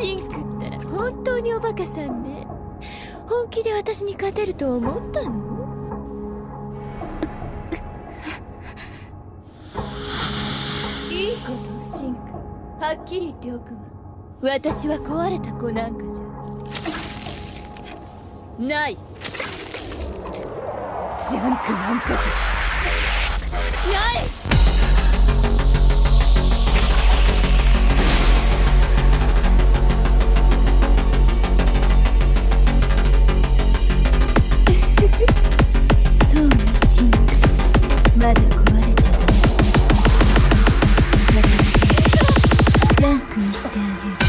シンクったら本当におバカさんね。本気で私に勝てると思ったの？いいこと、シンク。はっきり言っておくわ。私は壊れた子なんかじゃない。ジャンクなんかじゃない。そうね、シンク。まだ壊れちゃダメ。私ジャンクにしてあげる。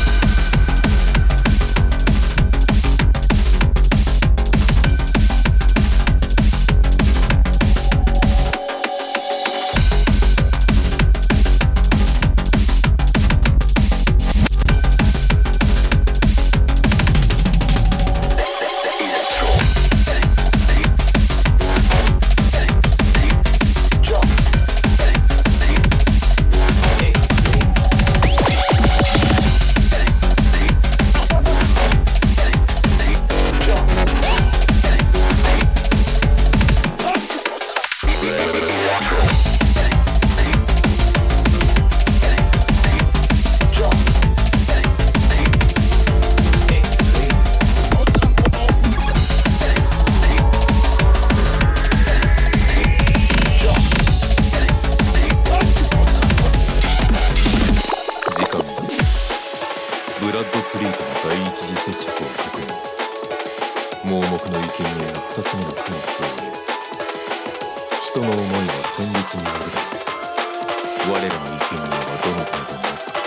ブラッドツリーとの第一次接着を確認。盲目の生贄が2つ目の9月を終え、人の思いは戦慄になるだろう。我らの生贄はどの程度もつか。